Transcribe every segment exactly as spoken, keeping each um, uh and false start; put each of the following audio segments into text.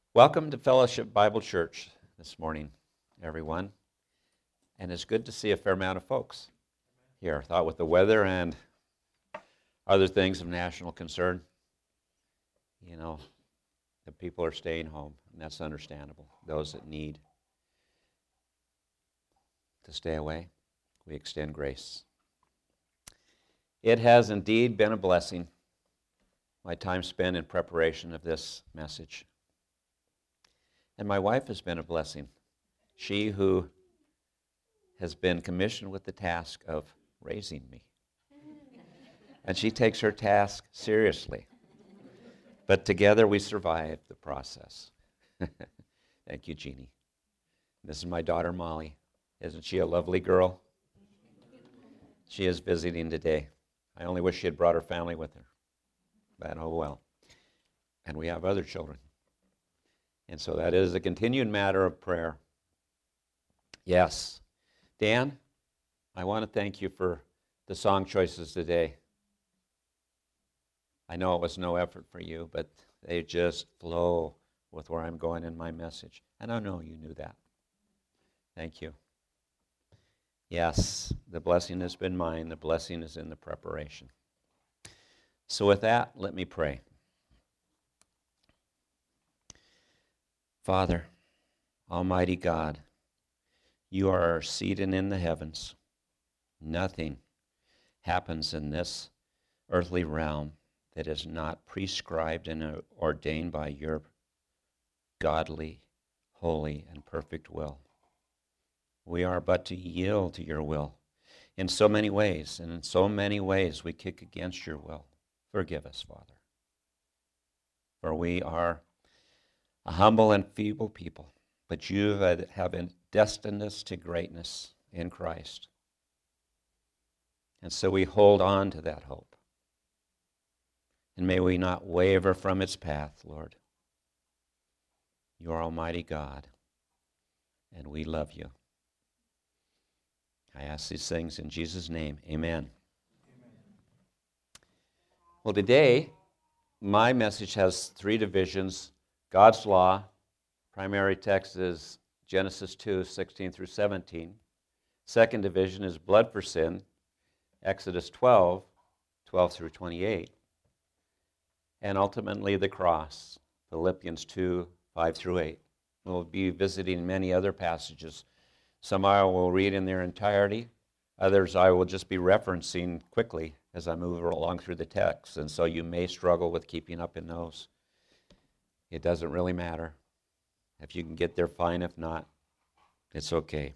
Welcome to Fellowship Bible Church this morning, everyone. And it's good to see a fair amount of folks here. I thought with the weather and other things of national concern, you know, the people are staying home, and that's understandable. Those that need to stay away, we extend grace. It has indeed been a blessing, my time spent in preparation of this message. And my wife has been a blessing. She who has been commissioned with the task of raising me. And she takes her task seriously. But together we survive the process. Thank you, Jeannie. This is my daughter, Molly. Isn't she a lovely girl? She is visiting today. I only wish she had brought her family with her. But oh well. And we have other children. And so that is a continued matter of prayer. Yes. Dan, I want to thank you for the song choices today. I know it was no effort for you, but they just flow with where I'm going in my message. And I know you knew that. Thank you. Yes, the blessing has been mine. The blessing is in the preparation. So with that, let me pray. Father, Almighty God, you are seated in the heavens. Nothing happens in this earthly realm that is not prescribed and ordained by your godly, holy, and perfect will. We are but to yield to your will in so many ways, and in so many ways we kick against your will. Forgive us, Father, for we are a humble and feeble people, but you have destined us to greatness in Christ. And so we hold on to that hope. And may we not waver from its path, Lord. You are Almighty God, and we love you. I ask these things in Jesus' name. Amen. Amen. Well, today, my message has three divisions. God's law, primary text is Genesis two, sixteen through seventeen. Second division is blood for sin, Exodus twelve, twelve through twenty-eight. And ultimately the cross, Philippians two, five through eight. We'll be visiting many other passages. Some I will read in their entirety. Others I will just be referencing quickly as I move along through the text. And so you may struggle with keeping up in those. It doesn't really matter. If you can get there, fine. If not, it's okay.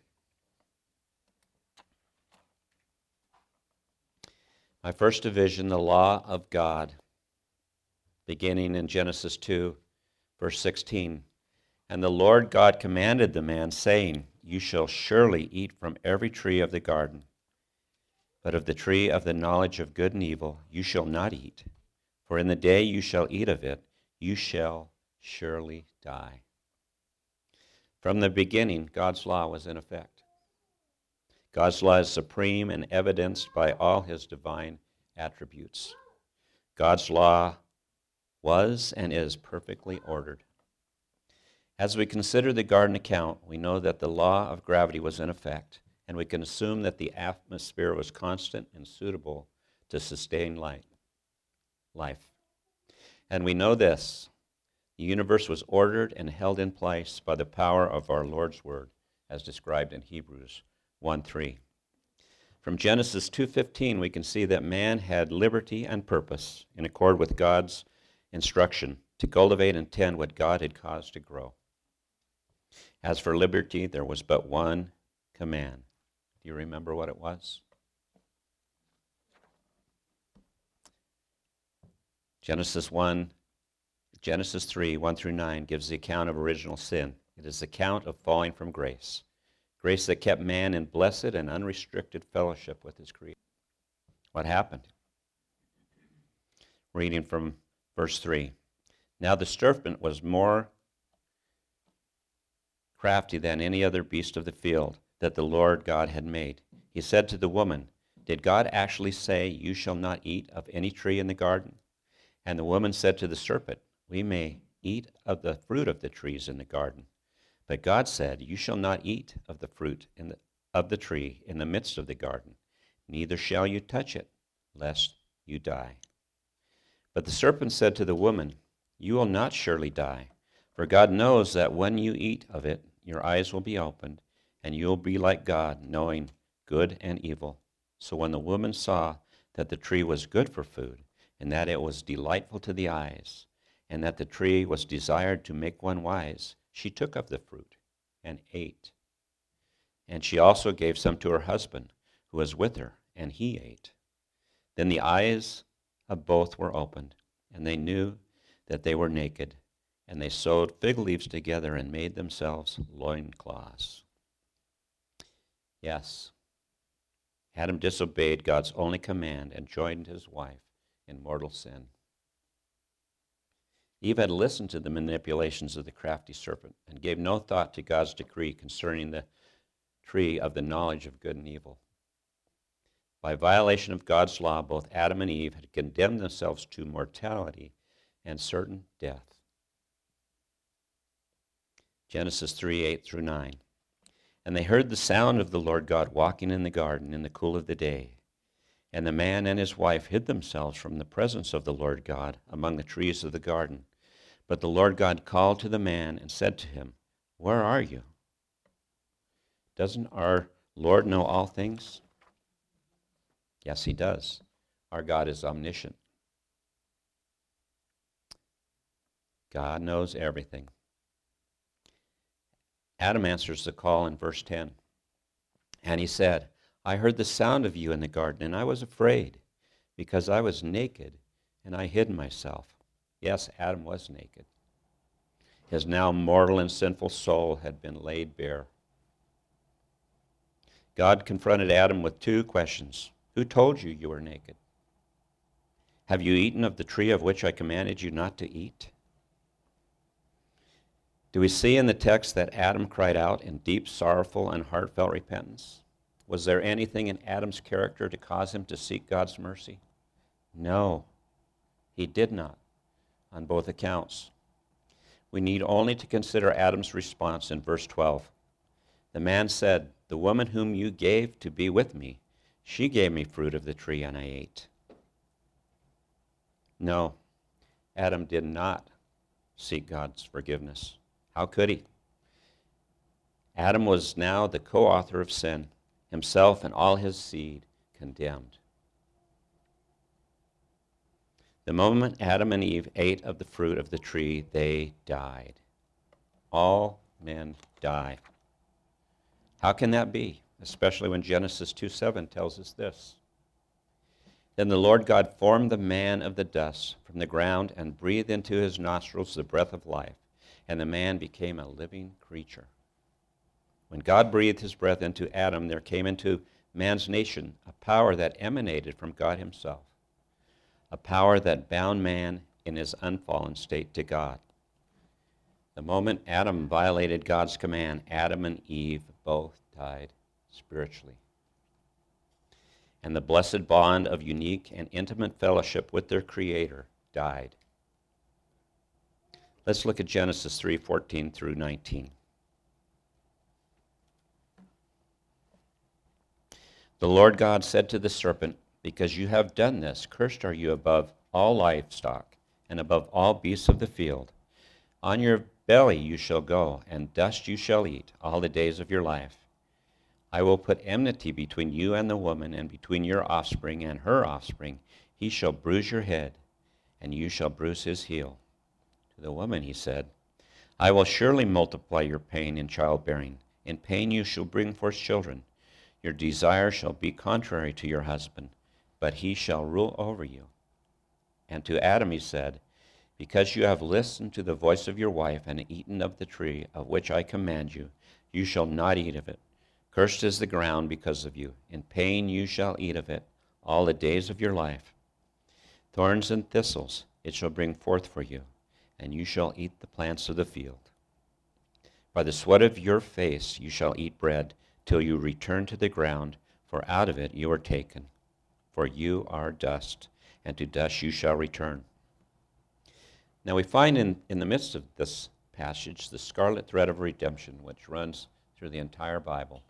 My first division, the law of God, beginning in Genesis two, verse sixteen. And the Lord God commanded the man, saying, You shall surely eat from every tree of the garden, but of the tree of the knowledge of good and evil you shall not eat, for in the day you shall eat of it, you shall surely die. From the beginning, God's law was in effect. God's law is supreme and evidenced by all his divine attributes. God's law was and is perfectly ordered. As we consider the garden account, we know that the law of gravity was in effect, and we can assume that the atmosphere was constant and suitable to sustain light, life. And we know this. The universe was ordered and held in place by the power of our Lord's word, as described in Hebrews one three. From Genesis two fifteen, we can see that man had liberty and purpose in accord with God's instruction to cultivate and tend what God had caused to grow. As for liberty, there was but one command. Do you remember what it was? Genesis one Genesis three, one through nine gives the account of original sin. It is the account of falling from grace. Grace that kept man in blessed and unrestricted fellowship with his Creator. What happened? Reading from verse three. Now the serpent was more crafty than any other beast of the field that the Lord God had made. He said to the woman, Did God actually say, You shall not eat of any tree in the garden? And the woman said to the serpent, We may eat of the fruit of the trees in the garden. But God said, You shall not eat of the fruit in the, of the tree in the midst of the garden, neither shall you touch it, lest you die. But the serpent said to the woman, You will not surely die, for God knows that when you eat of it, your eyes will be opened, and you will be like God, knowing good and evil. So when the woman saw that the tree was good for food, and that it was delightful to the eyes, and that the tree was desired to make one wise, she took of the fruit and ate. And she also gave some to her husband, who was with her, and he ate. Then the eyes of both were opened, and they knew that they were naked, and they sewed fig leaves together and made themselves loincloths. Yes, Adam disobeyed God's only command and joined his wife in mortal sin. Eve had listened to the manipulations of the crafty serpent and gave no thought to God's decree concerning the tree of the knowledge of good and evil. By violation of God's law, both Adam and Eve had condemned themselves to mortality and certain death. Genesis three, eight through nine. And they heard the sound of the Lord God walking in the garden in the cool of the day. And the man and his wife hid themselves from the presence of the Lord God among the trees of the garden. But the Lord God called to the man and said to him, Where are you? Doesn't our Lord know all things? Yes, he does. Our God is omniscient. God knows everything. Adam answers the call in verse ten. And he said, I heard the sound of you in the garden, and I was afraid, because I was naked, and I hid myself. Yes, Adam was naked. His now mortal and sinful soul had been laid bare. God confronted Adam with two questions. Who told you you were naked? Have you eaten of the tree of which I commanded you not to eat? Do we see in the text that Adam cried out in deep, sorrowful, and heartfelt repentance? Was there anything in Adam's character to cause him to seek God's mercy? No, he did not, on both accounts. We need only to consider Adam's response in verse twelve. The man said, The woman whom you gave to be with me, she gave me fruit of the tree, and I ate. No, Adam did not seek God's forgiveness. How could he? Adam was now the co-author of sin, himself and all his seed condemned. The moment Adam and Eve ate of the fruit of the tree, they died. All men die. How can that be? Especially when Genesis two seven tells us this. Then the Lord God formed the man of the dust from the ground and breathed into his nostrils the breath of life, and the man became a living creature. When God breathed his breath into Adam, there came into man's nation a power that emanated from God himself, a power that bound man in his unfallen state to God. The moment Adam violated God's command, Adam and Eve both died spiritually. And the blessed bond of unique and intimate fellowship with their Creator died. Let's look at Genesis three fourteen through nineteen. The Lord God said to the serpent, Because you have done this, cursed are you above all livestock and above all beasts of the field. On your belly you shall go, and dust you shall eat all the days of your life. I will put enmity between you and the woman, and between your offspring and her offspring. He shall bruise your head, and you shall bruise his heel. To the woman he said, I will surely multiply your pain in childbearing. In pain you shall bring forth children. Your desire shall be contrary to your husband, but he shall rule over you. And to Adam he said, Because you have listened to the voice of your wife and eaten of the tree of which I command you, you shall not eat of it. Cursed is the ground because of you. In pain you shall eat of it all the days of your life. Thorns and thistles it shall bring forth for you, and you shall eat the plants of the field. By the sweat of your face you shall eat bread, till you return to the ground, for out of it you are taken. For you are dust, and to dust you shall return. Now we find in, in the midst of this passage the scarlet thread of redemption, which runs through the entire Bible.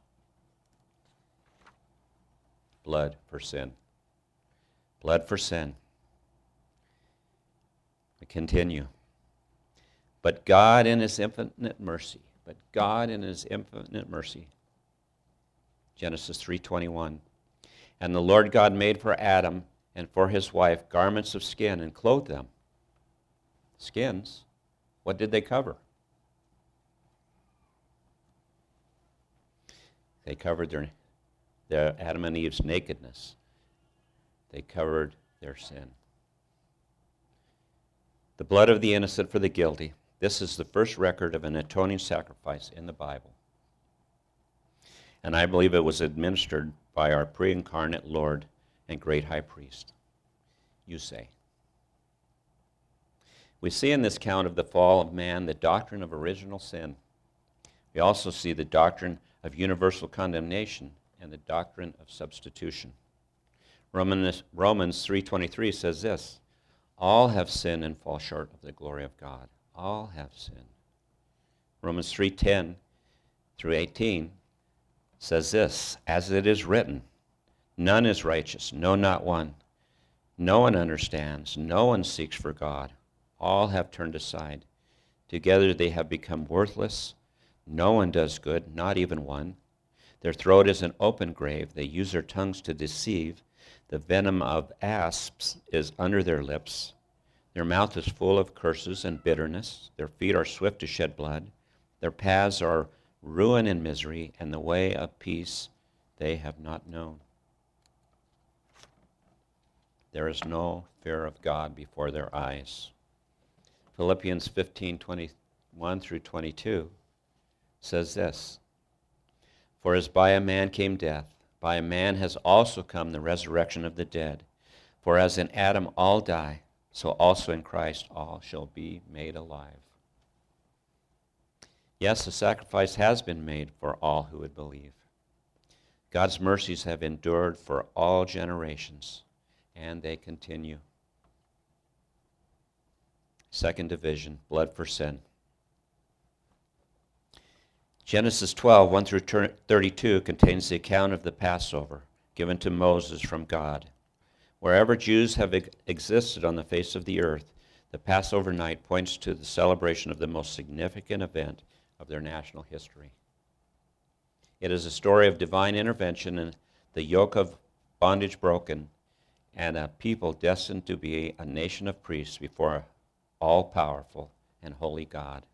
Blood for sin. Blood for sin. We continue. But God in his infinite mercy, but God in his infinite mercy. Genesis three twenty-one. And the Lord God made for Adam and for his wife garments of skin and clothed them. Skins. What did they cover? They covered their, their Adam and Eve's nakedness. They covered their sin. The blood of the innocent for the guilty. This is the first record of an atoning sacrifice in the Bible. And I believe it was administered by our pre-incarnate Lord and great high priest. You say. We see in this account of the fall of man the doctrine of original sin. We also see the doctrine of universal condemnation and the doctrine of substitution. Romans, Romans three twenty-three says this, all have sinned and fall short of the glory of God. All have sinned. Romans three ten through eighteen says this, as it is written, none is righteous, no, not one. No one understands, no one seeks for God. All have turned aside. Together they have become worthless. No one does good, not even one. Their throat is an open grave. They use their tongues to deceive. The venom of asps is under their lips. Their mouth is full of curses and bitterness. Their feet are swift to shed blood. Their paths are ruin and misery, and the way of peace they have not known. There is no fear of God before their eyes. Philippians fifteen twenty-one through twenty-two says this, for as by a man came death, by a man has also come the resurrection of the dead. For as in Adam all die, so also in Christ all shall be made alive. Yes, a sacrifice has been made for all who would believe. God's mercies have endured for all generations, and they continue. Second division, blood for sin. Genesis twelve, one through thirty-two contains the account of the Passover given to Moses from God. Wherever Jews have existed on the face of the earth, the Passover night points to the celebration of the most significant event of their national history. It is a story of divine intervention and the yoke of bondage broken, and a people destined to be a nation of priests before an all-powerful and holy God.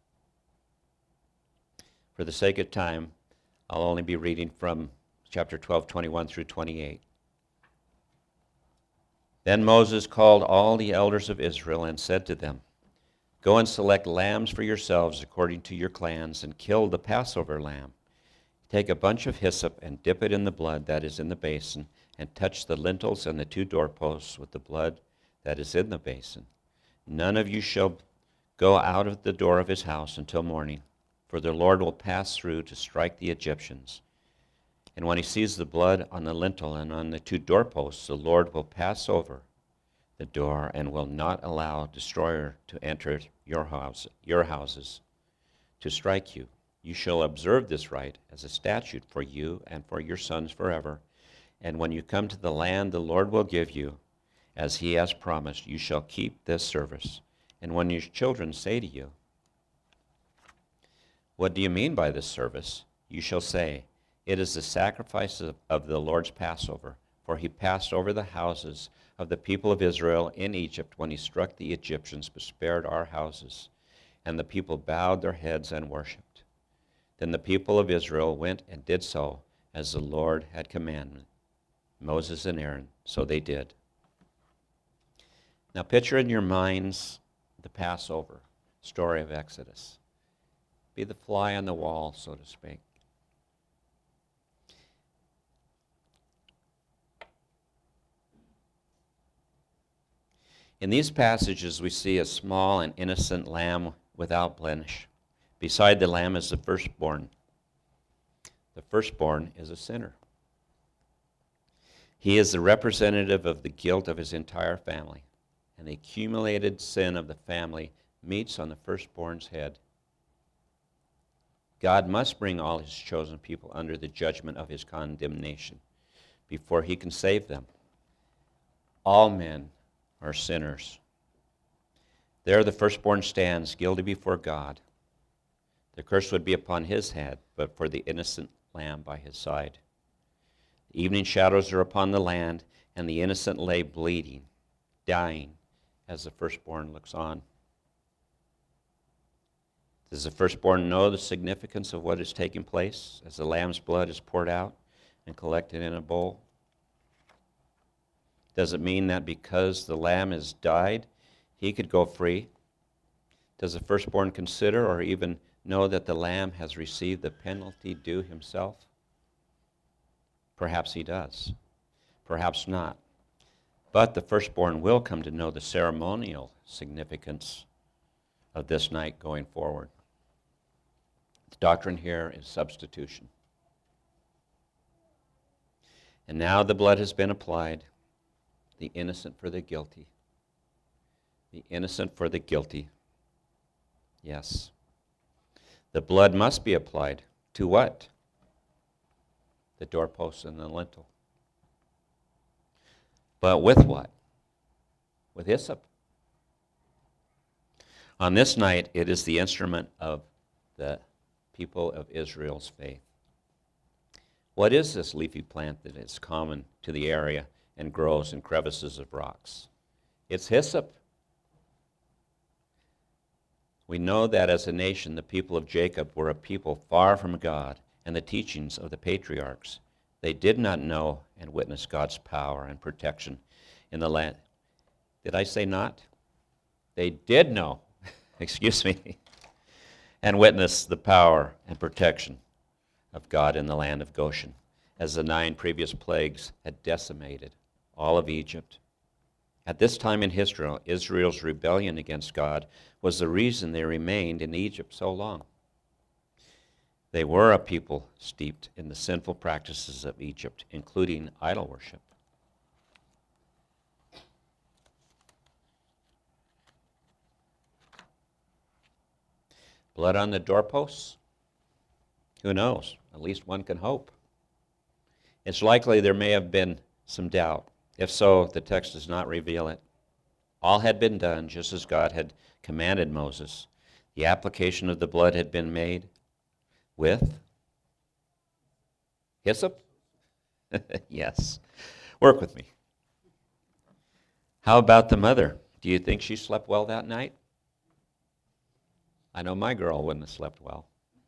For the sake of time, I'll only be reading from chapter twelve, twenty-one through twenty-eight. Then Moses called all the elders of Israel and said to them, go and select lambs for yourselves according to your clans, and kill the Passover lamb. Take a bunch of hyssop and dip it in the blood that is in the basin, and touch the lintels and the two doorposts with the blood that is in the basin. None of you shall go out of the door of his house until morning, for the Lord will pass through to strike the Egyptians. And when he sees the blood on the lintel and on the two doorposts, the Lord will pass over the door and will not allow a destroyer to enter your house, your houses to strike you. You shall observe this rite as a statute for you and for your sons forever. And when you come to the land the Lord will give you, as he has promised, you shall keep this service. And when your children say to you, what do you mean by this service? You shall say, it is the sacrifice of, of the Lord's Passover, for he passed over the houses of the people of Israel in Egypt when he struck the Egyptians but spared our houses. And the people bowed their heads and worshipped. Then the people of Israel went and did so as the Lord had commanded Moses and Aaron, so they did. Now picture in your minds the Passover story of Exodus. Be the fly on the wall, so to speak. In these passages, we see a small and innocent lamb without blemish. Beside the lamb is the firstborn. The firstborn is a sinner. He is the representative of the guilt of his entire family and the accumulated sin of the family meets on the firstborn's head. God must bring all his chosen people under the judgment of his condemnation before he can save them. All men are sinners. There the firstborn stands, guilty before God. The curse would be upon his head, but for the innocent lamb by his side. The evening shadows are upon the land, and the innocent lay bleeding, dying, as the firstborn looks on. Does the firstborn know the significance of what is taking place as the lamb's blood is poured out and collected in a bowl? Does it mean that because the lamb has died, he could go free? Does the firstborn consider or even know that the lamb has received the penalty due himself? Perhaps he does. Perhaps not. But the firstborn will come to know the ceremonial significance of this night going forward. The doctrine here is substitution. And now the blood has been applied, the innocent for the guilty. The innocent for the guilty. Yes. The blood must be applied to what? The doorpost and the lintel. But with what? With hyssop. On this night, it is the instrument of the people of Israel's faith. What is this leafy plant that is common to the area and grows in crevices of rocks? It's hyssop. We know that as a nation, the people of Jacob were a people far from God and the teachings of the patriarchs. They did not know and witness God's power and protection in the land. Did I say not? They did know, excuse me, and witness the power and protection of God in the land of Goshen, as the nine previous plagues had decimated all of Egypt. At this time in history, Israel's rebellion against God was the reason they remained in Egypt so long. They were a people steeped in the sinful practices of Egypt, including idol worship. Blood on the doorposts? Who knows? At least one can hope. It's likely there may have been some doubt. If so, the text does not reveal it. All had been done just as God had commanded Moses. The application of the blood had been made with hyssop? Yes. Work with me. How about the mother? Do you think she slept well that night? I know my girl wouldn't have slept well.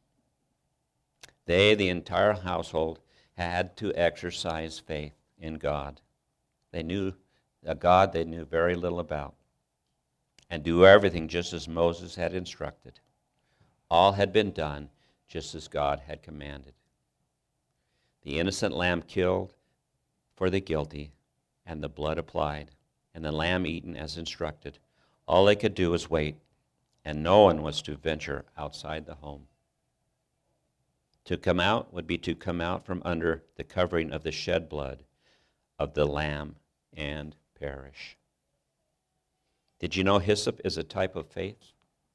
They, the entire household, had to exercise faith in God. They knew a God they knew very little about, and do everything just as Moses had instructed. All had been done just as God had commanded. The innocent lamb killed for the guilty, and the blood applied, and the lamb eaten as instructed. All they could do was wait, and no one was to venture outside the home. To come out would be to come out from under the covering of the shed blood of the lamb and perish. Did you know hyssop is a type of faith?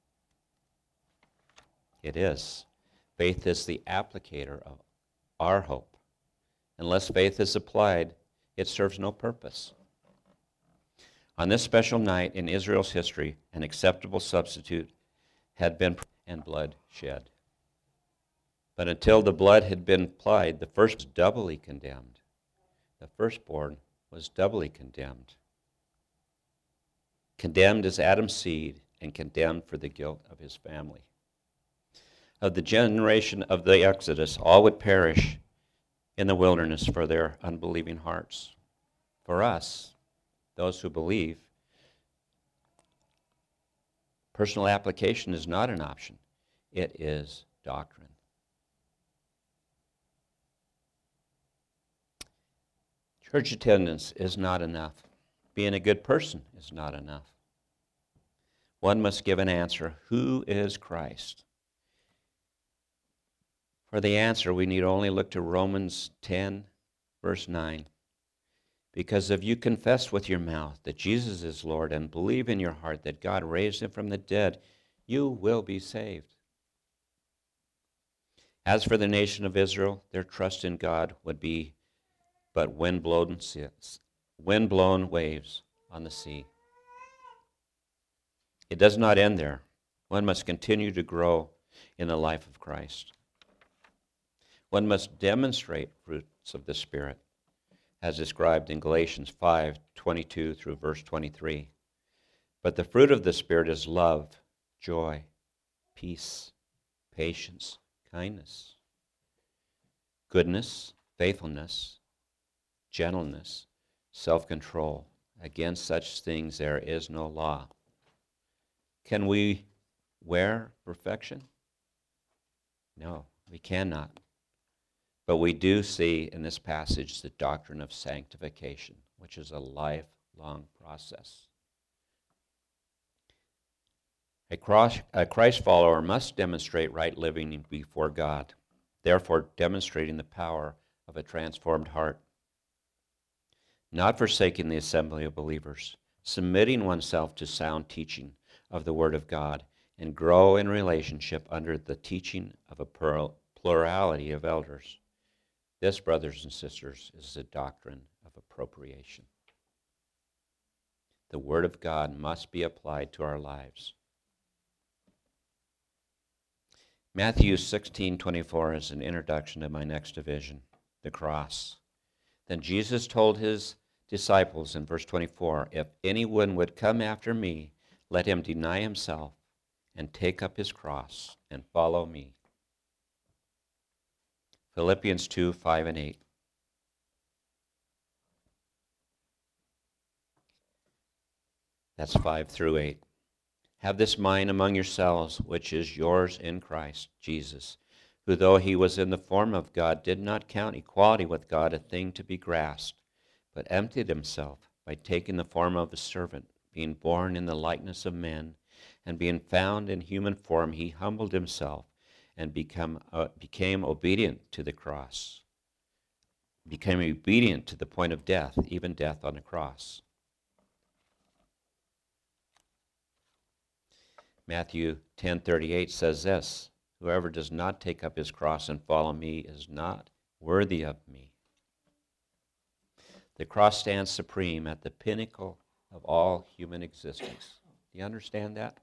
It is. Faith is the applicator of our hope. Unless faith is applied, it serves no purpose. On this special night in Israel's history, an acceptable substitute had been and blood shed. But until the blood had been applied, the first was doubly condemned. The firstborn was doubly condemned. Condemned as Adam's seed and condemned for the guilt of his family. Of the generation of the Exodus, all would perish in the wilderness for their unbelieving hearts. For us, those who believe, personal application is not an option. It is doctrine. Church attendance is not enough. Being a good person is not enough. One must give an answer. Who is Christ? For the answer, we need only look to Romans ten, verse nine. Because if you confess with your mouth that Jesus is Lord and believe in your heart that God raised him from the dead, You will be saved. As for the nation of Israel, their trust in God would be but wind-blown, wind-blown waves on the sea. It does not end there. One must continue to grow in the life of Christ. One must demonstrate fruits of the Spirit, as described in Galatians five twenty-two through verse twenty-three. But the fruit of the Spirit is love, joy, peace, patience, kindness, goodness, faithfulness, gentleness, self-control. Against such things there is no law. Can we wear perfection? No, we cannot. But we do see in this passage the doctrine of sanctification, which is a lifelong process. A Christ follower must demonstrate right living before God, therefore demonstrating the power of a transformed heart. Not forsaking the assembly of believers, submitting oneself to sound teaching of the Word of God, and grow in relationship under the teaching of a plurality of elders. This, brothers and sisters, is the doctrine of appropriation. The Word of God must be applied to our lives. Matthew sixteen twenty-four is an introduction to my next division, the cross. Then Jesus told his disciples in verse twenty-four, if anyone would come after me, let him deny himself and take up his cross and follow me. Philippians two, five and eight. That's five through eight. Have this mind among yourselves, which is yours in Christ Jesus, who though he was in the form of God, did not count equality with God a thing to be grasped, but emptied himself by taking the form of a servant, being born in the likeness of men, and being found in human form, he humbled himself and become, uh, became obedient to the cross, became obedient to the point of death, even death on the cross. Matthew ten thirty-eight says this, whoever does not take up his cross and follow me is not worthy of me. The cross stands supreme at the pinnacle of all human existence. Do you understand that?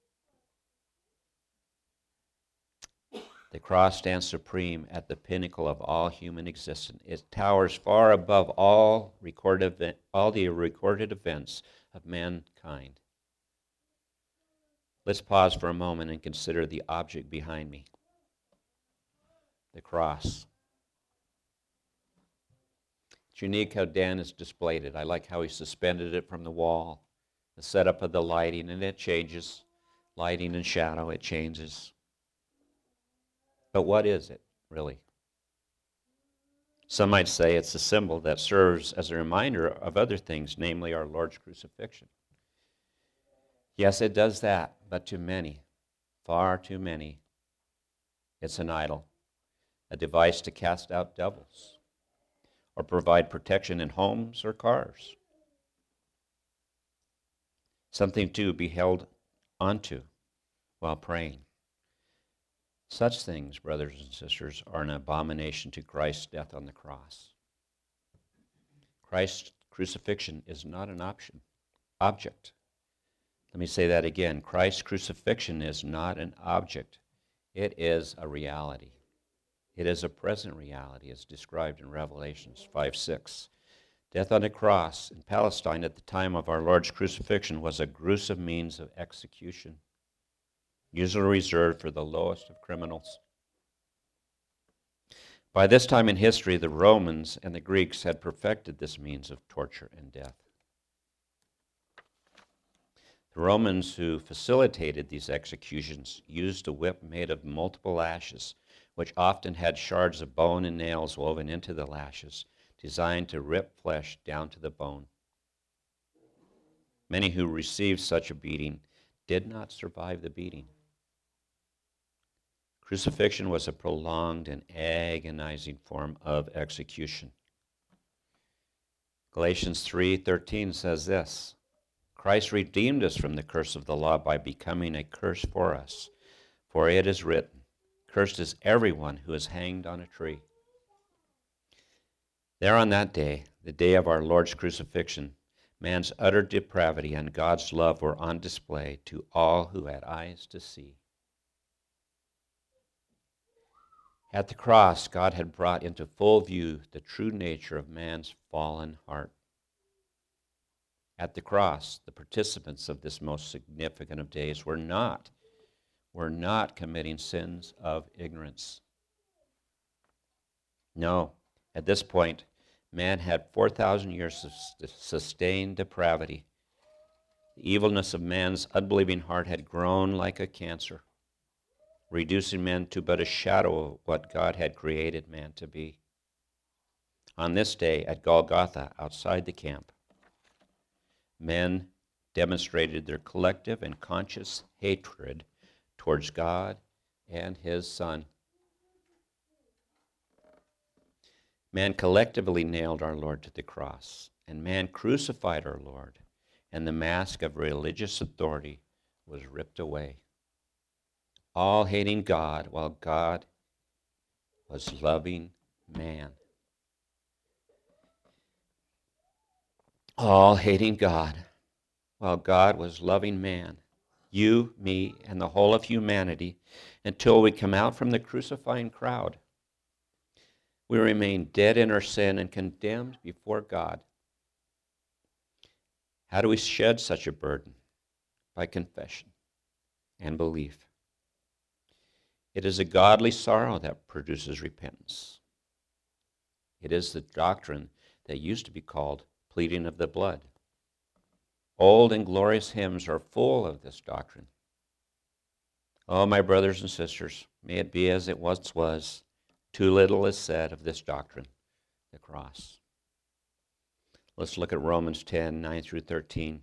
The cross stands supreme at the pinnacle of all human existence. It towers far above all recorded event, all the recorded events of mankind. Let's pause for a moment and consider the object behind me, the cross. It's unique how Dan has displayed it. I like how he suspended it from the wall, the setup of the lighting, and it changes. Lighting and shadow, it changes. But what is it, really? Some might say it's a symbol that serves as a reminder of other things, namely our Lord's crucifixion. Yes, it does that, but to many, far too many, it's an idol, a device to cast out devils, or provide protection in homes or cars. Something to be held onto while praying. Such things, brothers and sisters, are an abomination to Christ's death on the cross. Christ's crucifixion is not an option, object. Let me say that again. Christ's crucifixion is not an object. It is a reality. It is a present reality as described in Revelations five six. Death on the cross in Palestine at the time of our Lord's crucifixion was a gruesome means of execution, usually reserved for the lowest of criminals. By this time in history, the Romans and the Greeks had perfected this means of torture and death. The Romans who facilitated these executions used a whip made of multiple lashes, which often had shards of bone and nails woven into the lashes, designed to rip flesh down to the bone. Many who received such a beating did not survive the beating. Crucifixion was a prolonged and agonizing form of execution. Galatians three thirteen says this, Christ redeemed us from the curse of the law by becoming a curse for us. For it is written, cursed is everyone who is hanged on a tree. There on that day, the day of our Lord's crucifixion, man's utter depravity and God's love were on display to all who had eyes to see. At the cross, God had brought into full view the true nature of man's fallen heart. At the cross, the participants of this most significant of days were not, were not committing sins of ignorance. No, at this point, man had four thousand years of sustained depravity. The evilness of man's unbelieving heart had grown like a cancer, reducing man to but a shadow of what God had created man to be. On this day at Golgotha, outside the camp, men demonstrated their collective and conscious hatred towards God and his Son. Man collectively nailed our Lord to the cross, and man crucified our Lord, and the mask of religious authority was ripped away. All hating God while God was loving man. All hating God while God was loving man, you, me, and the whole of humanity, until we come out from the crucifying crowd. We remain dead in our sin and condemned before God. How do we shed such a burden? By confession and belief. It is a godly sorrow that produces repentance. It is the doctrine that used to be called pleading of the blood. Old and glorious hymns are full of this doctrine. Oh, my brothers and sisters, may it be as it once was. Too little is said of this doctrine, the cross. Let's look at Romans ten, nine through thirteen.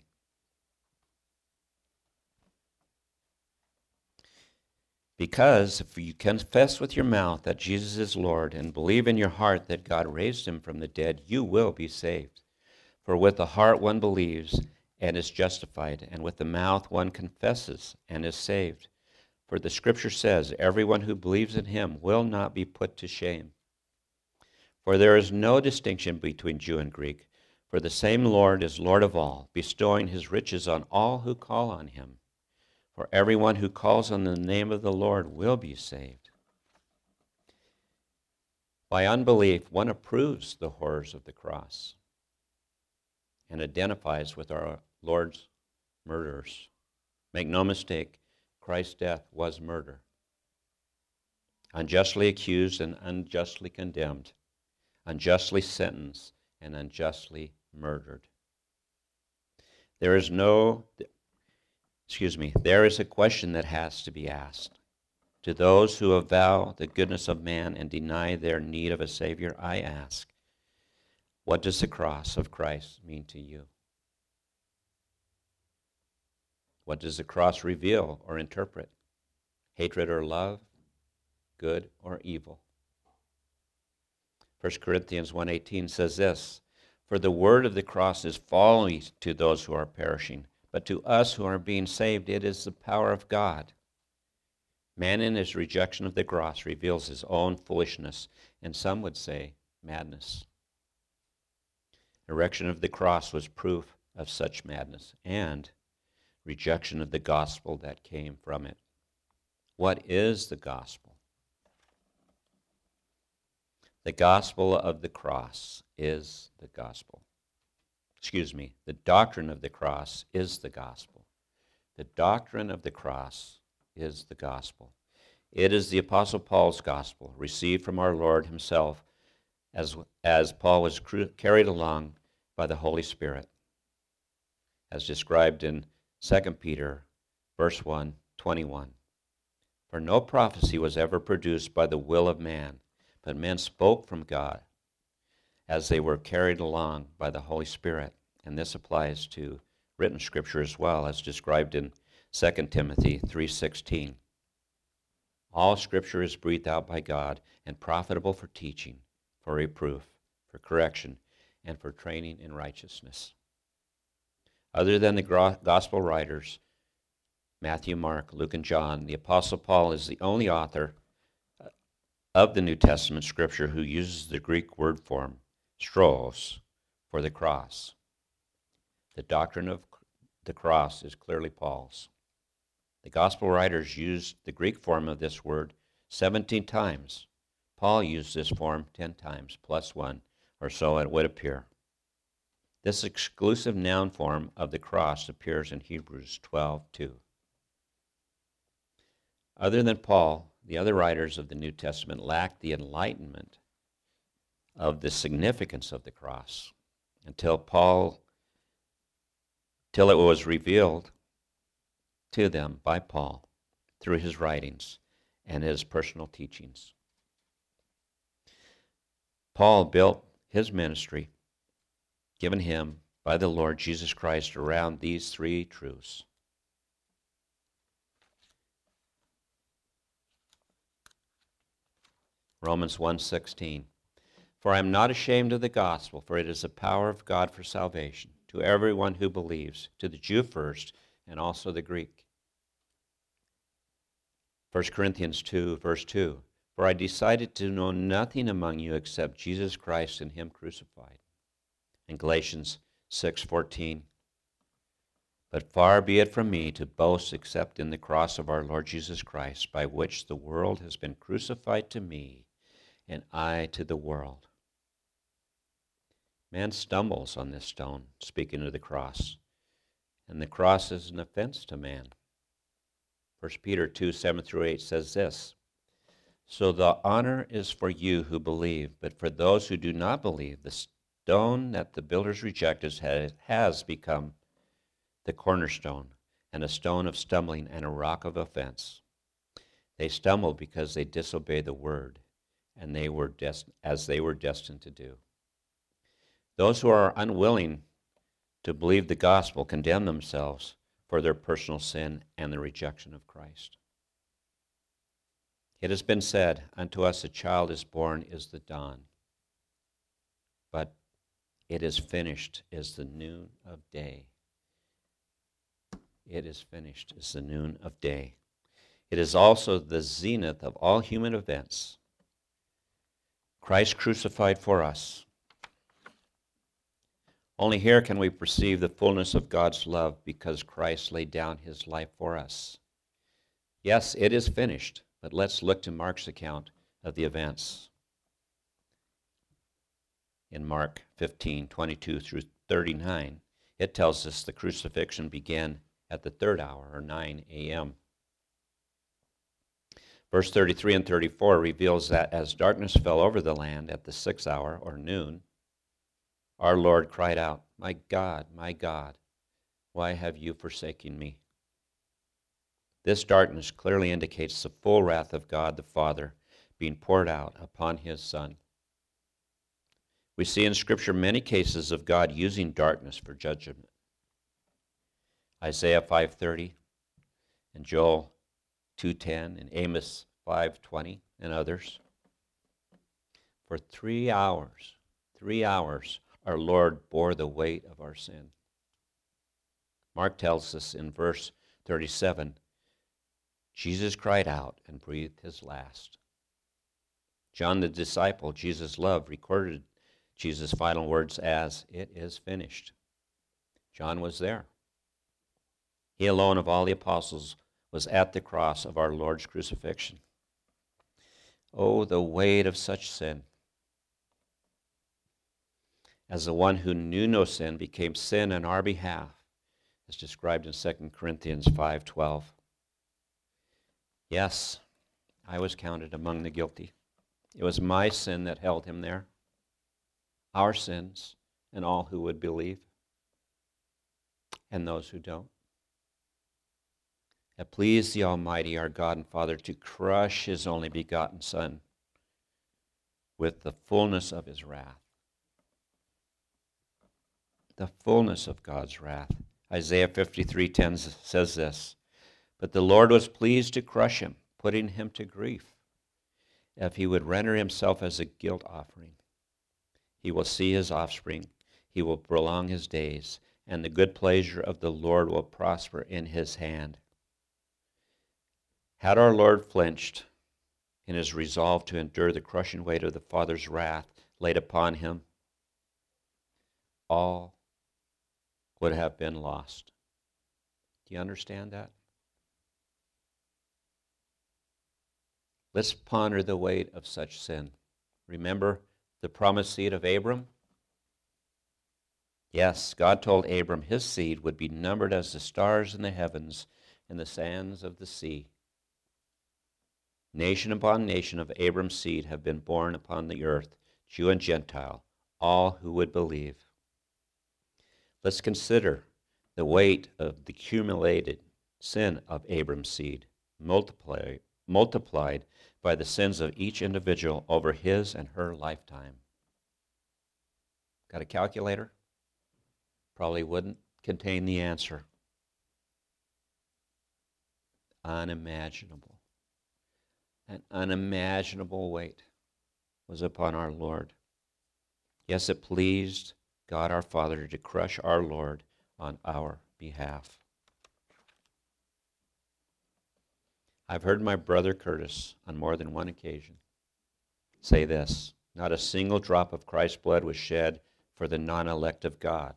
Because if you confess with your mouth that Jesus is Lord and believe in your heart that God raised him from the dead, you will be saved. For with the heart one believes and is justified, and with the mouth one confesses and is saved. For the Scripture says, everyone who believes in him will not be put to shame. For there is no distinction between Jew and Greek, for the same Lord is Lord of all, bestowing his riches on all who call on him. For everyone who calls on the name of the Lord will be saved. By unbelief, one approves the horrors of the cross and identifies with our Lord's murderers. Make no mistake, Christ's death was murder. Unjustly accused and unjustly condemned, unjustly sentenced and unjustly murdered. There is no, excuse me, there is a question that has to be asked. To those who avow the goodness of man and deny their need of a Savior, I ask, what does the cross of Christ mean to you? What does the cross reveal or interpret? Hatred or love? Good or evil? First Corinthians one eighteen says this, for the word of the cross is folly to those who are perishing, but to us who are being saved, it is the power of God. Man in his rejection of the cross reveals his own foolishness, and some would say madness. Erection of the cross was proof of such madness and rejection of the gospel that came from it. What is the gospel? The gospel of the cross is the gospel. Excuse me, the doctrine of the cross is the gospel. The doctrine of the cross is the gospel. It is the Apostle Paul's gospel, received from our Lord himself as, as Paul was cru- carried along by the Holy Spirit, as described in Second Peter, verse one, twenty-one. For no prophecy was ever produced by the will of man, but men spoke from God as they were carried along by the Holy Spirit. And this applies to written scripture as well, as described in Second Timothy three sixteen. All scripture is breathed out by God and profitable for teaching, for reproof, for correction, and for training in righteousness. Other than the gro- gospel writers, Matthew, Mark, Luke, and John, the Apostle Paul is the only author of the New Testament scripture who uses the Greek word form, stros, for the cross. The doctrine of the cross is clearly Paul's. The gospel writers used the Greek form of this word seventeen times. Paul used this form ten times, plus one, or so it would appear. This exclusive noun form of the cross appears in Hebrews twelve two. Other than Paul, the other writers of the New Testament lacked the enlightenment of the significance of the cross until Paul, till it was revealed to them by Paul through his writings and his personal teachings. Paul built his ministry given him by the Lord Jesus Christ around these three truths. Romans one sixteen. For I am not ashamed of the gospel, for it is the power of God for salvation to everyone who believes, to the Jew first, and also the Greek. First Corinthians two, verse two. For I decided to know nothing among you except Jesus Christ and him crucified. And Galatians six fourteen. But far be it from me to boast except in the cross of our Lord Jesus Christ, by which the world has been crucified to me, and I to the world. Man stumbles on this stone, speaking of the cross, and the cross is an offense to man. First Peter two, seven through eight says this, So the honor is for you who believe, but for those who do not believe, the stone that the builders rejected has become the cornerstone, and a stone of stumbling and a rock of offense. They stumbled because they disobeyed the word, and they were dest- as they were destined to do. Those who are unwilling to believe the gospel condemn themselves for their personal sin and the rejection of Christ. It has been said, unto us a child is born is the dawn, but it is finished is the noon of day. It is finished is the noon of day. It is also the zenith of all human events. Christ crucified for us. Only here can we perceive the fullness of God's love because Christ laid down his life for us. Yes, it is finished, but let's look to Mark's account of the events. In Mark fifteen, twenty-two through thirty-nine, it tells us the crucifixion began at the third hour, or nine a.m. Verse thirty-three and thirty-four reveals that as darkness fell over the land at the sixth hour, or noon, our Lord cried out, My God, my God, why have you forsaken me? This darkness clearly indicates the full wrath of God the Father being poured out upon his Son. We see in Scripture many cases of God using darkness for judgment. Isaiah five thirty and Joel two ten and Amos five twenty and others. For three hours, three hours, our Lord bore the weight of our sin. Mark tells us in verse thirty-seven, Jesus cried out and breathed his last. John the disciple Jesus loved recorded Jesus' final words as, It is finished. John was there. He alone of all the apostles was at the cross of our Lord's crucifixion. Oh, the weight of such sin. As the one who knew no sin became sin on our behalf, as described in Second Corinthians five twelve. Yes, I was counted among the guilty. It was my sin that held him there, our sins, and all who would believe, and those who don't. It pleased the Almighty, our God and Father, to crush his only begotten Son with the fullness of his wrath. The fullness of God's wrath. Isaiah fifty-three ten says this, But the Lord was pleased to crush him, putting him to grief. If he would render himself as a guilt offering, he will see his offspring, he will prolong his days, and the good pleasure of the Lord will prosper in his hand. Had our Lord flinched in his resolve to endure the crushing weight of the Father's wrath laid upon him, all would have been lost. Do you understand that? Let's ponder the weight of such sin. Remember the promised seed of Abram? Yes, God told Abram his seed would be numbered as the stars in the heavens and the sands of the sea. Nation upon nation of Abram's seed have been born upon the earth, Jew and Gentile, all who would believe. Let's consider the weight of the accumulated sin of Abram's seed, multiplied, multiplied by the sins of each individual over his and her lifetime. Got a calculator? Probably wouldn't contain the answer. Unimaginable. An unimaginable weight was upon our Lord. Yes, it pleased God our Father to crush our Lord on our behalf. I've heard my brother Curtis on more than one occasion say this: not a single drop of Christ's blood was shed for the non-elect of God.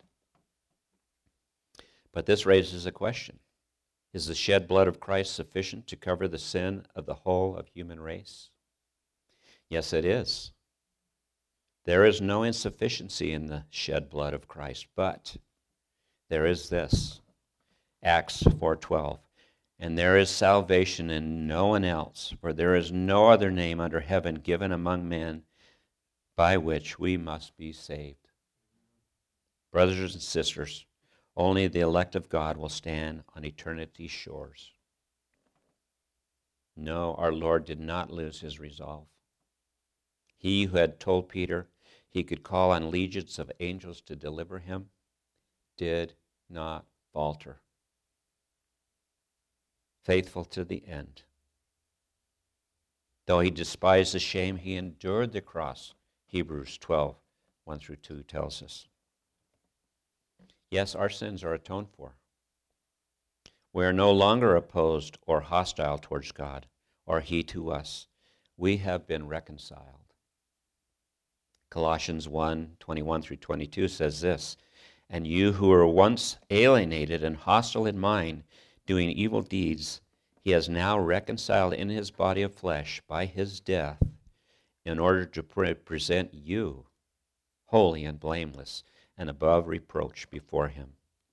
But this raises a question. Is the shed blood of Christ sufficient to cover the sin of the whole of human race? Yes, it is. There is no insufficiency in the shed blood of Christ, but there is this. Acts four twelve. And there is salvation in no one else, for there is no other name under heaven given among men by which we must be saved. Brothers and sisters, only the elect of God will stand on eternity's shores. No, our Lord did not lose his resolve. He who had told Peter he could call on legions of angels to deliver him did not falter. Faithful to the end. Though he despised the shame, he endured the cross. Hebrews twelve, one through two tells us. Yes, our sins are atoned for. We are no longer opposed or hostile towards God, or he to us. We have been reconciled. Colossians one, twenty-one through twenty-two says this, and you who were once alienated and hostile in mind, doing evil deeds, he has now reconciled in his body of flesh by his death in order to pre- present you holy and blameless and above reproach before him.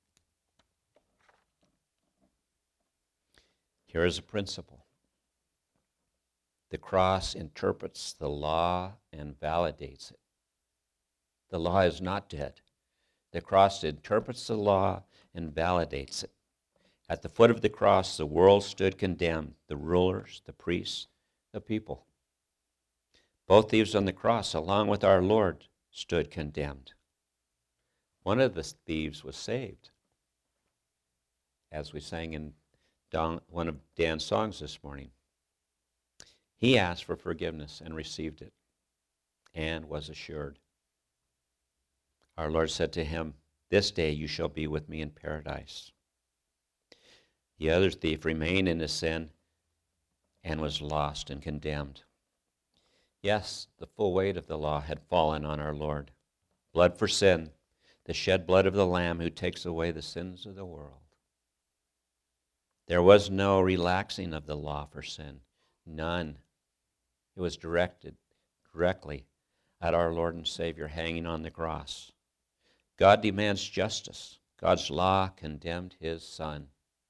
Here is a principle. The cross interprets the law and validates it. The law is not dead. The cross interprets the law and validates it. At the foot of the cross, the world stood condemned, the rulers, the priests, the people. Both thieves on the cross, along with our Lord, stood condemned. One of the thieves was saved, as we sang in Don, one of Dan's songs this morning. He asked for forgiveness and received it, and was assured. Our Lord said to him, this day you shall be with me in paradise. The other thief remained in his sin and was lost and condemned. Yes, the full weight of the law had fallen on our Lord. Blood for sin, the shed blood of the Lamb who takes away the sins of the world. There was no relaxing of the law for sin, none. It was directed directly at our Lord and Savior hanging on the cross. God demands justice. God's law condemned his Son.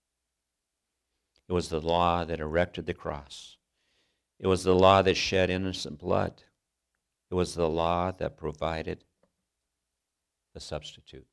It was the law that erected the cross. It was the law that shed innocent blood. It was the law that provided the substitute.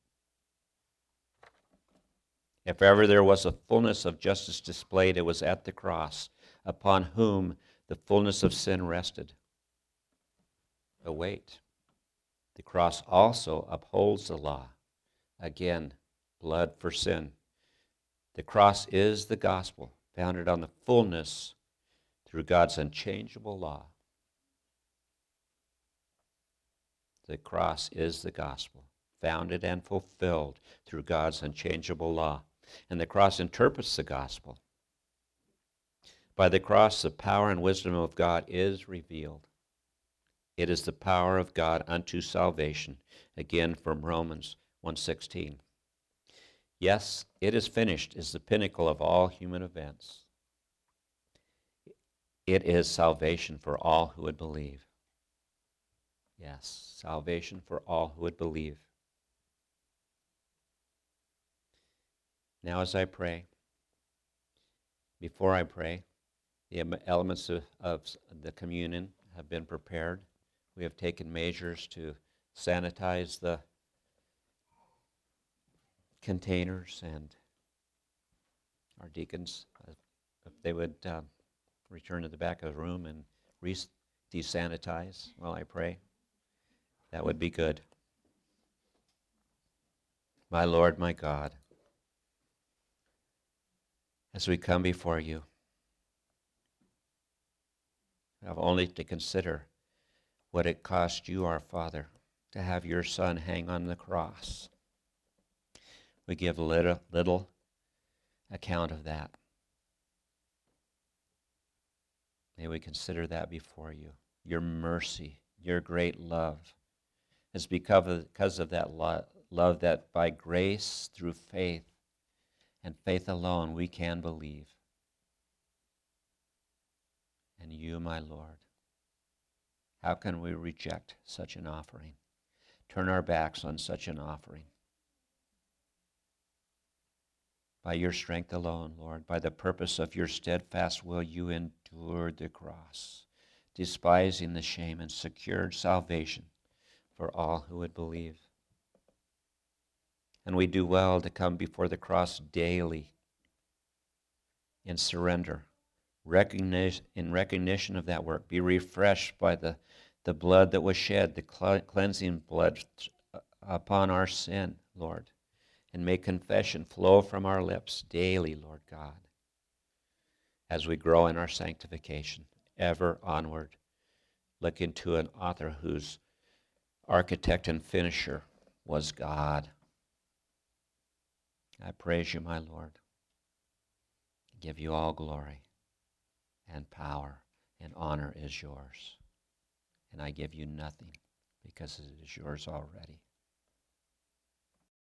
If ever there was a fullness of justice displayed, it was at the cross, upon whom the fullness of sin rested. But wait, the cross also upholds the law. Again, blood for sin. The cross is the gospel, founded on the fullness through God's unchangeable law. The cross is the gospel, founded and fulfilled through God's unchangeable law. And the cross interprets the gospel. By the cross, the power and wisdom of God is revealed. It is the power of God unto salvation, again from Romans one sixteen. Yes, it is finished is the pinnacle of all human events. It is salvation for all who would believe. Yes, salvation for all who would believe. Now as I pray, before I pray, the elements of, of the communion have been prepared. We have taken measures to sanitize the containers, and our deacons, uh, if they would uh, return to the back of the room and re- desanitize while I pray, that would be good. My Lord, my God, as we come before you, we have only to consider what it cost you, our Father, to have your Son hang on the cross. We give little, little account of that. May we consider that before you. Your mercy, your great love. It's because of, because of that lo- love that by grace through faith and faith alone we can believe. And you, my Lord, how can we reject such an offering? Turn our backs on such an offering? By your strength alone, Lord, by the purpose of your steadfast will, you endured the cross, despising the shame, and secured salvation for all who would believe. And we do well to come before the cross daily in surrender, recognition, in recognition of that work. Be refreshed by the, the blood that was shed, the cl- cleansing blood upon our sin, Lord. And may confession flow from our lips daily, Lord God, as we grow in our sanctification, ever onward, looking to an author whose architect and finisher was God. I praise you, my Lord. I give you all glory and power, and honor is yours. And I give you nothing because it is yours already.